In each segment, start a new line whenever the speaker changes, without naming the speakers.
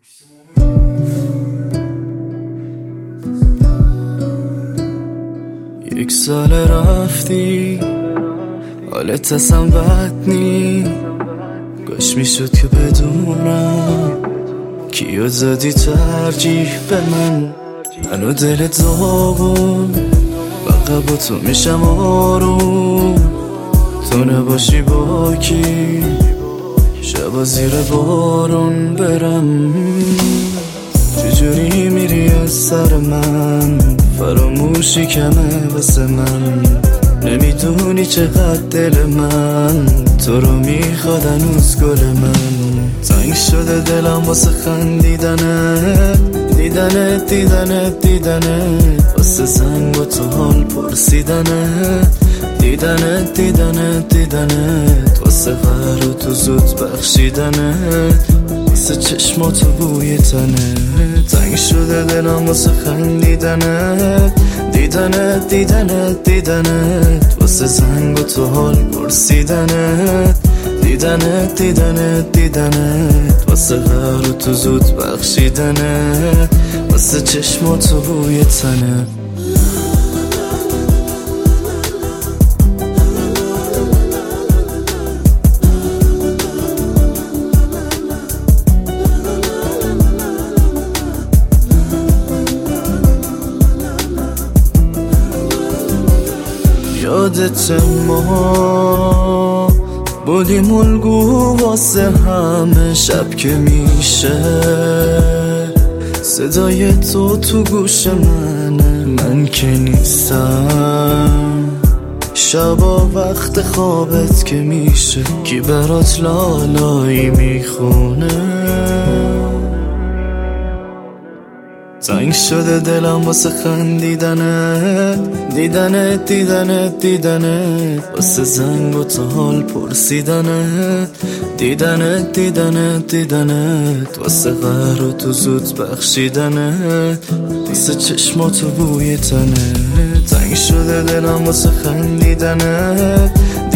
یک سال رفتی حالت اصلا بد نی، کاش میشد که بدونم کیو زدی ترجیح به منو دل داغون فقط با تو میشم آروم. تو نباشی با کی شبا زیر بارون برم، چجوری میری از سر من، فراموشی کمه واسه من، نمیدونی چقدر دل من تو رو میخواد هنوز گل من. تنگ شده دلم واسه خندیدنت، دیدنت واسه زنگ و تو حال پرسیدنت، دیدنت واسه قهر و تو زود بخشیدنت، واسه چشمات و بوی تنت. تنگ شده دلم واسه خندیدنت، دیدنت واسه زنگ و تو حال پرسیدنت، دیدنت واسه قهر و تو زود بخشیدنت، واسه چشمات و بوی تنت. یادت ما بودیم الگو واسه همه، شب که میشه صدای تو گوش من که نیستم، شبا وقت خوابت که میشه کی برات لالایی میخونه. تنگ شده دلم واسه خندیدنت، دیدنت واسه زنگ و تو حال پرسیدنت، دیدنت واسه قهر و تو زود بخشیدنت، واسه چشمات و بوی تنت. تنگ شده دلم واسه خندیدنت،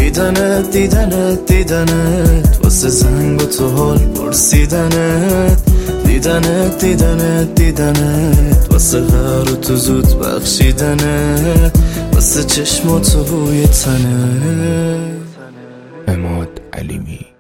دیدنت واسه زنگ و تو حال پرسیدنت، دیدنت واسه قهر و تو زود بخشیدنت، واسه چشمات و بوی تنت.
عماد علیمی.